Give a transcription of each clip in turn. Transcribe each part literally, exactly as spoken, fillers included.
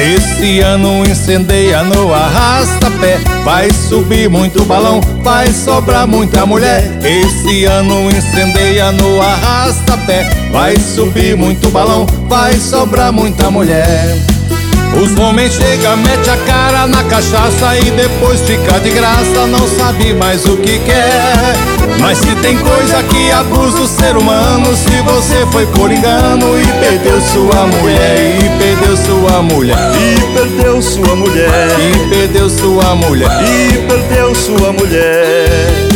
Esse ano incendeia no arrasta-pé. Vai subir muito balão, vai sobrar muita mulher. Esse ano incendeia no arrasta-pé. Vai subir muito balão, vai sobrar muita mulher. Os homens chegam, mete a cara na cachaça e depois fica de graça, não sabe mais o que quer. Mas se tem coisa que abusa o ser humano, se você foi por engano e perdeu sua mulher, e perdeu sua mulher, E perdeu sua mulher, e perdeu sua mulher, e perdeu sua mulher.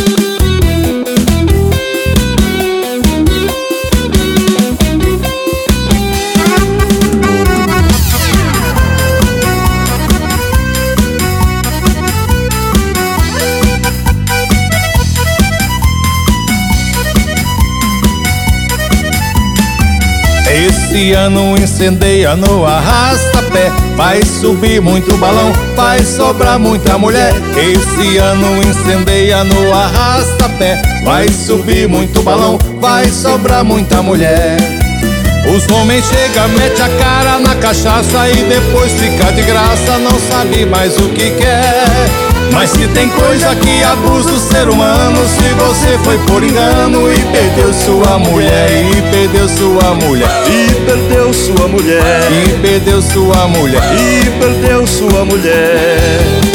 Esse ano incendeia no arrasta-pé. Vai subir muito balão, vai sobrar muita mulher. Esse ano incendeia no arrasta-pé. Vai subir muito balão, vai sobrar muita mulher. Os homens chegam, mete a cara na cachaça e depois fica de graça, não sabe mais o que quer. Mas se tem coisa que abusa o ser humano, se você foi por engano e perdeu sua mulher, e perdeu sua mulher, E perdeu sua mulher, e perdeu sua mulher, e perdeu sua mulher.